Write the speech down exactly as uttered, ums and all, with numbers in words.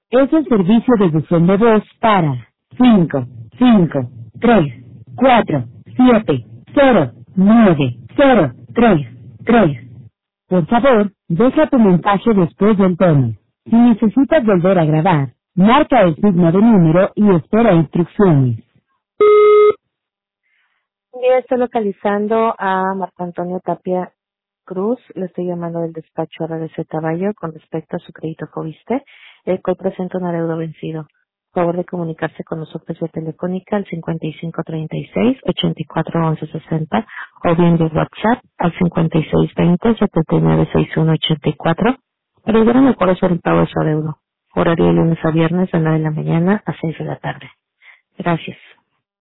Es el servicio de buzón de voz para cinco, cinco, tres, cuatro, siete, cero, nueve, cero, tres, tres. Por favor, deja tu mensaje después del tono. Si necesitas volver a grabar, marca el signo de número y espera instrucciones. Yo estoy localizando a Marco Antonio Tapia Cruz. Le estoy llamando del despacho R D C Taballo con respecto a su crédito Foviste, el cual presenta un adeudo vencido. Por favor de comunicarse con nosotros vía telefónica al cincuenta y cinco treinta y seis, ochenta y cuatro once sesenta o bien de WhatsApp al cincuenta y seis veinte, setenta y nueve sesenta y uno ochenta y cuatro para ayudar a mejorar sobre el pago de su adeudo. Horario de lunes a viernes de nueve de la mañana a seis de la tarde. Gracias.